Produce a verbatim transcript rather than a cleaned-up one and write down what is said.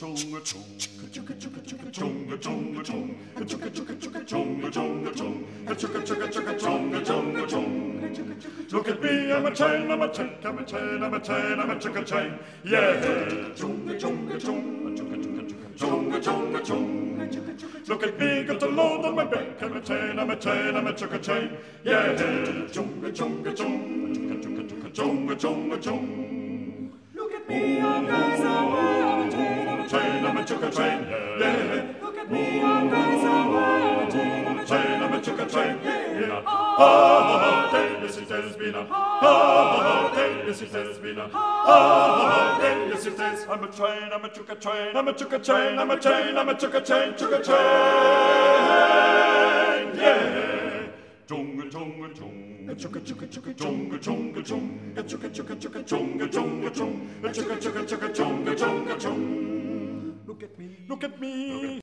chunga chung, chugga chugga chugga chunga chunga chung, chugga chugga chugga chunga chunga chung, chugga chugga chugga chunga chunga chung. Look at me, I'm a chain, I'm a chain, I'm a chain, I'm a chain, I'm a chugga chain. Yeah, chunga chunga chung, chugga chugga chugga chunga chunga chung. Look at me, got a load on my back, I'm a chain, I'm a chain, I'm a chugga chain. Yeah, chunga chunga chung, chugga chugga chugga chunga chunga chung. Look at me, I'm got some I'm a chain, I'm a chain, I'm a chugga chain. Yeah. Look at me, I'm got some I'm a chain, I'm a chain, I'm a chugga chain. Yeah. Ah, Davis is Desbina. Ah, Davis is Desbina. Ah, Davis is Des. I'm a train, I'm a chugga train, I'm a chugga chain, I'm a chain, I'm a chugga chain, chugga chain. Yeah. Chunga chunga chung, chugga chugga chugga chunga chunga chung, chugga chugga chugga chunga chunga chung, chugga chugga chugga chunga chunga chung. Look at me, look at me.